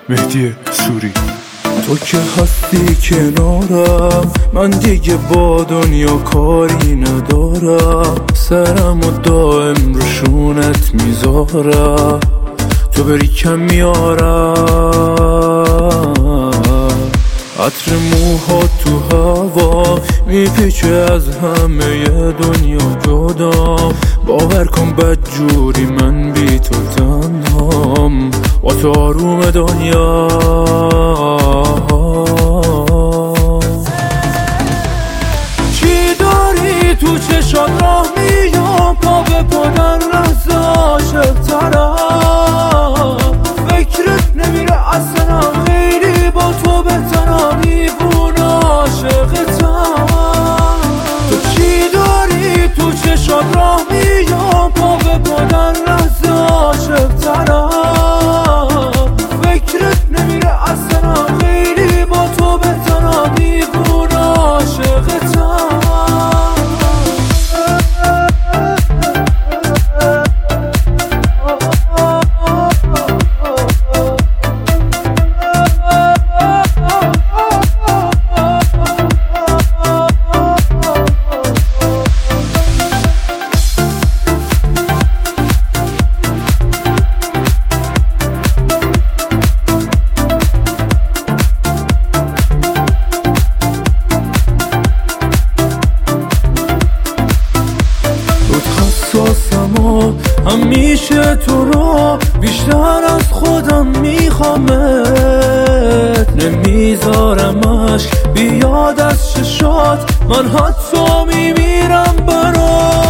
مهدی سوری. تو که هستی کنارم، من دیگه با دنیا کاری ندارم. سرمو دائم رو شونت میذارم، تو بری کم میارم. عطر موها تو هوا میپیچه از همه دنیا جدام. باور کن بدجوری من بی تو تنهام، با تو آروم دنیا. چی داری تو چشات راه میام، پا به پادر لحظه عاشق‌ترم. فکرت نمیره اصلا خیلی، با تو بهترم، دیوونه عاشقتم. تو چی داری تو چشات راه میام، پا به پادر لحظه عاشق‌ترم. فکرت نمیره اصلا خیلی، با تو بهترم، دیوونه عاشقتم. همیشه تو رو بیشتر از خودم میخوامت، نمیذارم عشق بیاد از چشات، من حتی میمیرم برات.